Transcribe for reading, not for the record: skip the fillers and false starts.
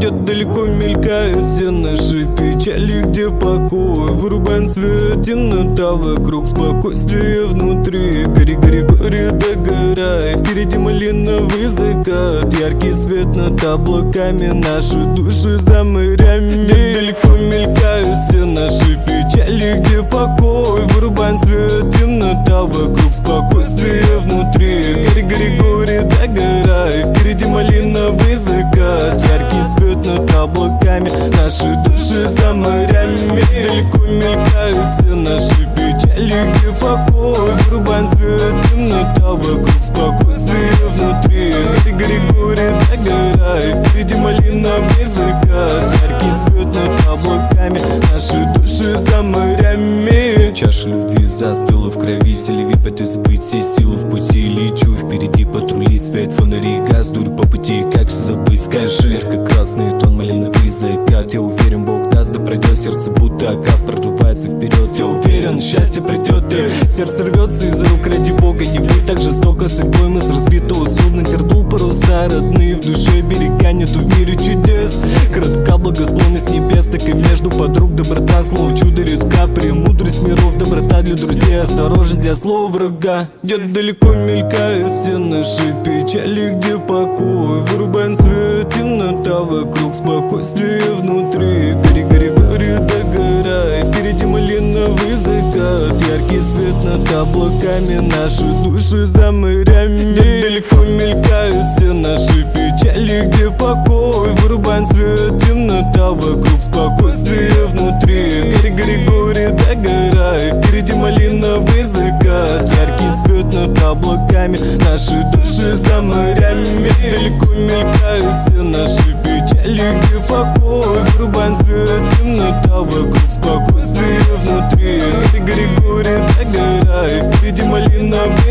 Где-то далеко мелькают все наши печали, где покой. Вырубаем свет, темнота вокруг, спокойствие внутри. Гори, гори, горе, догорай. Впереди малиновый закат, яркий свет над облаками, наши души за морями. Где далеко мелькают все наши печали, где покой. Вырубаем свет, темнота вокруг, спокойствие внутри. Гори, гори, горе, догорай. Впереди малиновый закат, яркий свет над облаками, наши души за морями. Далеко мелькают все наши печали, где покой. Вырубаем свет, темнота вокруг, спокойствие внутри. Гори, гори, горе, догорай. Впереди малиновый закат, яркий свет над облаками, наши души за морями. Чаша любви застыла в крови, селеви пытаюсь забыть все силы в пути. Лечу впереди патрули, свет фонари, газ, дурь по пути. Как все забыть, скажи. Ярко-красный тон, малиновый закат. Я уверен, Бог даст, да пройдет сердце, будто окат прорывается вперед. Я уверен, счастье придет, и сердце рвется из рук, ради Бога. Не будь так жестоко судьбой, мы с разбитого судна тердул паруса родные. В душе берега нету, в мире чудес. Коротка благосклонность небес, так и между подруг доброта. Слово чудо редка, премудрость миров, доброта для друзей, осторожен для слова врага. Где-то далеко мелькают все наши печали, где покой. Вырубаем свет, темнота вокруг, спокойствие внутри. Гори, гори, горе, догорай. Впереди малиновый закат, яркий свет над облаками, наши души за морями. Где далеко мелькают все наши печали, где покой. Вырубаем свет, темнота вокруг, спокойствие внутри. Гори, гори, горе, догорай. Впереди малиновый закат, яркий свет над облаками, наши души за морями. Далеко мелькают все наши печали, где покой. Вырубаем свет, темнота вокруг, спокойствие внутри. Гори, гори, горе, догорай. Впереди малиновый